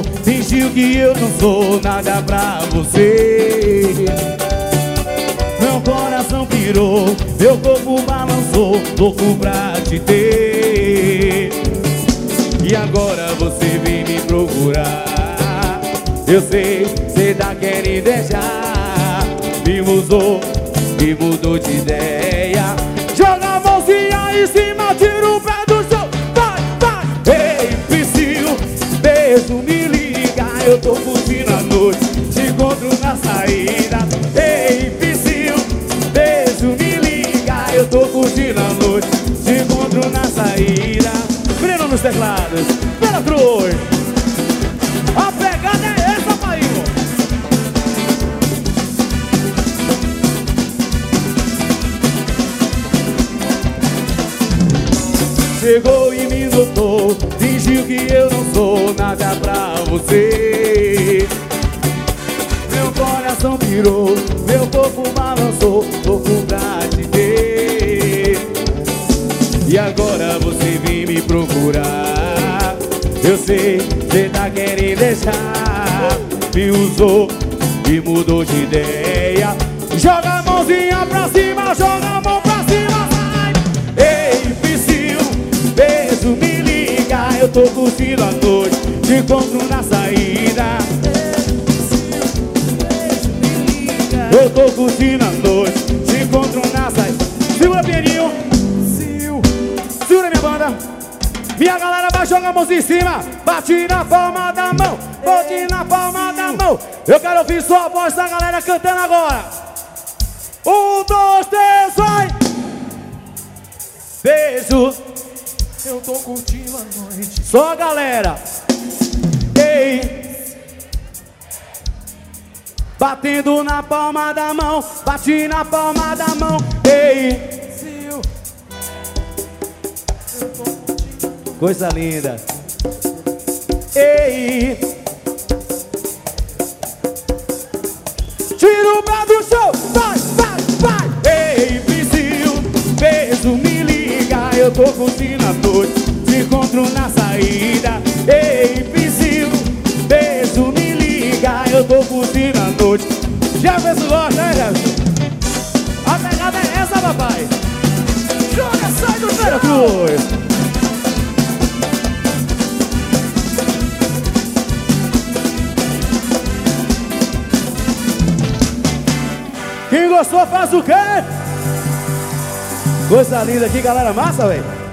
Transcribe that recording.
notou, fingiu que eu não sou nada pra você. Meu coração pirou, meu corpo balançou, louco pra te ter. E agora você vem me procurar. Eu sei, cê tá querendo deixar. Me usou, me mudou de ideia. Joga a mãozinha em cima, tira o pé do chão. Vai, vai! Ei, Psyu, beijo, me liga. Eu tô curtindo a noite, te encontro na saída. Ei, Psyu, beijo, me liga. Eu tô curtindo a noite, te encontro na saída. Breno nos teclados, pela cruz. A pegada é essa, Maímo. Chegou e me notou, fingiu que eu não sou nada pra você. Meu coração pirou, meu corpo balançou, louco pra te ter. E agora você vem me procurar. Eu sei, cê tá querendo deixar. Me usou, me mudou de ideia. Joga a mãozinha pra cima, joga a mão pra cima, vai! Ei, Psyu, beijo, me liga. Eu tô curtindo a noite, te encontro na saída. Eu tô curtindo a noite, te encontro na saída. Segura, pianinho. Segura, minha banda. Minha galera vai jogar a mãozinha em cima. Bate na palma da mão, bate na palma da mão. Eu quero ouvir sua voz da galera cantando agora. 1, 2, 3, vai! Beijo. Eu tô curtindo a noite. Só a galera. Ei. Batendo na palma da mão, bate na palma da mão. Ei. Coisa linda. Ei. Tira o pé do chão. Vai, vai, vai. Ei, Psyu, beijo, me liga. Eu tô curtindo a noite, te encontro na saída. Ei, Psyu, beijo, me liga. Eu tô curtindo a noite. Jefferson gosta, né, Jefferson? A pegada é essa, papai. Joga, sai do Vera Cruz. Quem gostou faz o quê? Coisa linda aqui, galera massa, velho.